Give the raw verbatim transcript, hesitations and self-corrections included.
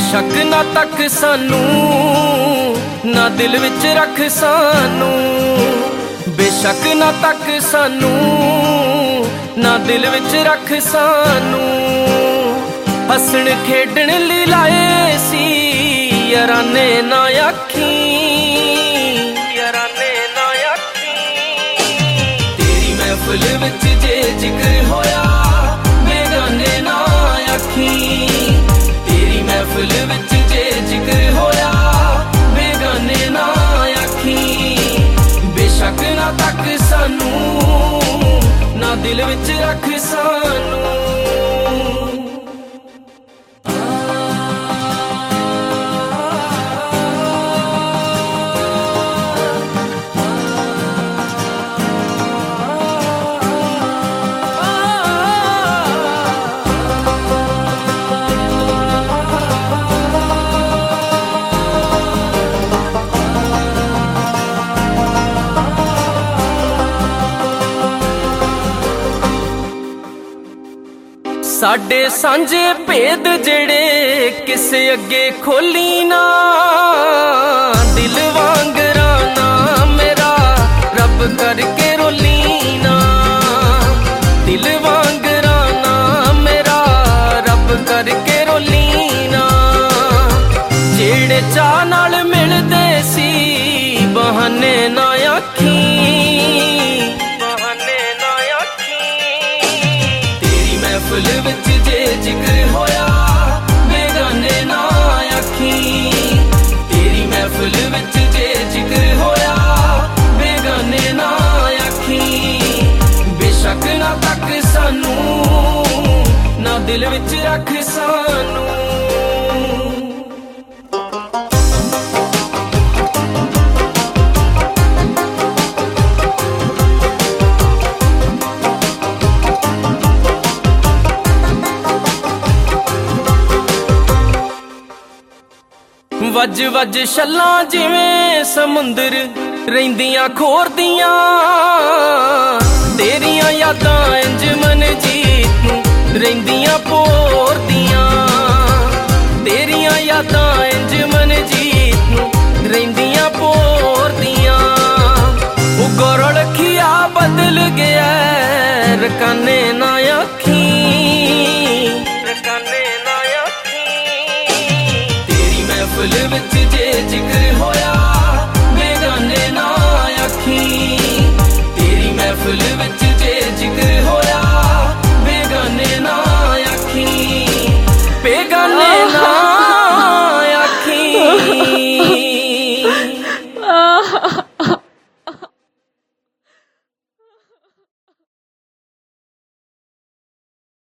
बेशक ना तक सानू ना दिल विच रख सानू, बेशक ना तक सानू ना दिल विच रख सानू। हसन खेडण लई लाए सी याराने ना आखी, याराने ना आखी। तेरी महफिल विच जे जिक्र होया बेगाने ना आखी, तेरी महफिल विच जे जिक्र होया बेगाने ना आखी। बेशक ना तक सानू ना दिल विच रख सानू। साडे सांझे भेद जेड़े किसे अगे खोली ना, दिल वांगरा ना मेरा रब करके रोली ना, दिल वांगरा ना मेरा रब करके रोली ना। जेड़े चाह नाल मिलदे सी बहाने ना आखी, महफिल विच जे जिक्र होया बेगाने ना आखी, तेरी महफिल विच जे जिक्र होया बेगाने ना आखी। बेशक ना तक सानू ना दिल विच रख सानू। वज वज छल्लां जिवें समुंदर रहिंदियां खोरदियां, तेरियां यादां इंज मन जीत नूं रहिंदियां पोरदियां, तेरियां यादां इंज मन जीत नूं रहिंदियां पोरदियां। ओ गौरव रखिया बदल गया रकाने ना आखी, रकाने ना आखी। महफिल विच जे जिक्र